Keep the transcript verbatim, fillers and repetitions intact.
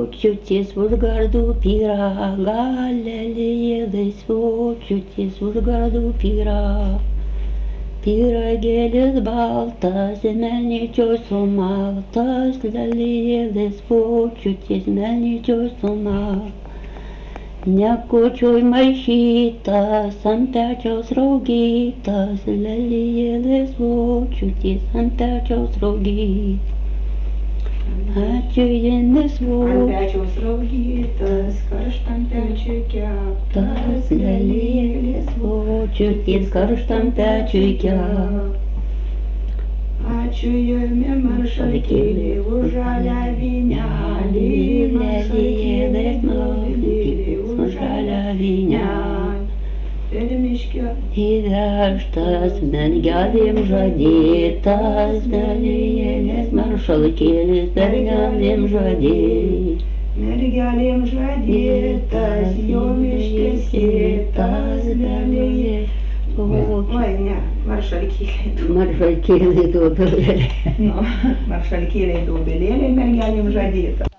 Сводчуті з Ужгороду пірога, леліли сводчуті з Ужгороду пірога. Пірогелі з Балта, земельничо сумалта, леліли сводчуті з мельничо сума. Някучуй майшіта, сантачо срогіта, леліли сводчуті, сантачо срогіта. Ačiūjinis ant pečiaus raugytas, karštam pečiui keptas, lelėlis vočiutis, karštam pečiui keptas. Ačiū jumi maršalkėlė už žalią vynelį, maršalkėlė nuvilė už žalią vynelį. Per mišką įvežtas, mergelėm žadėtas, mergelės maršalkėlis, mergelėm žadėtas. Mergelėm žadėtas, jo miške sėtas, mergelė. Oi, ne, maršalkėlė. Maršalkėlė duobelėlė. Nu, maršalkėlė duobelėlė, mergelėm žadėtas.